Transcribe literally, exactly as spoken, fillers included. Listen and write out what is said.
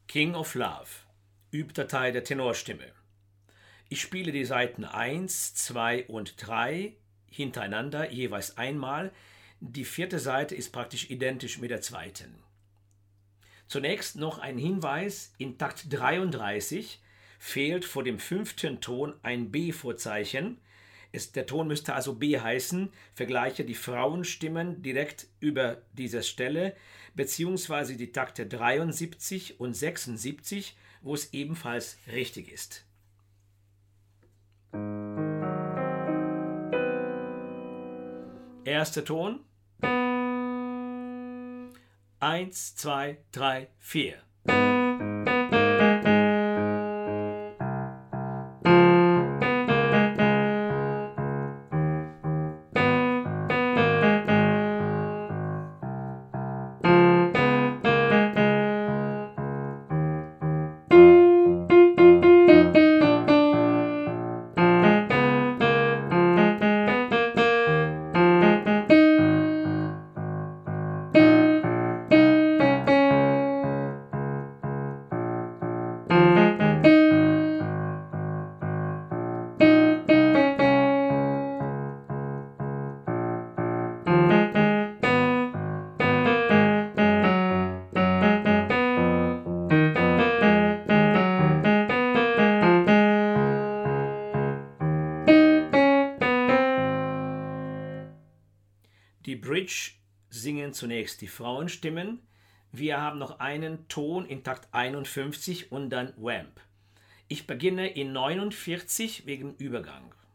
King of Love, Übdatei der Tenorstimme. Ich spiele die Saiten eins, zwei und drei hintereinander, jeweils einmal. Die vierte Saite ist praktisch identisch mit der zweiten. Zunächst noch ein Hinweis: In Takt dreiunddreißig fehlt vor dem fünften Ton ein B-Vorzeichen. Es, der Ton müsste also B heißen. Vergleiche die Frauenstimmen direkt über dieser Stelle, beziehungsweise die Takte dreiundsiebzig und sechsundsiebzig, wo es ebenfalls richtig ist. Erster Ton. Eins, zwei, drei, vier. Die Bridge singen zunächst die Frauenstimmen. Wir haben noch einen Ton in Takt einundfünfzig und dann Vamp. Ich beginne in neunundvierzig wegen Übergang.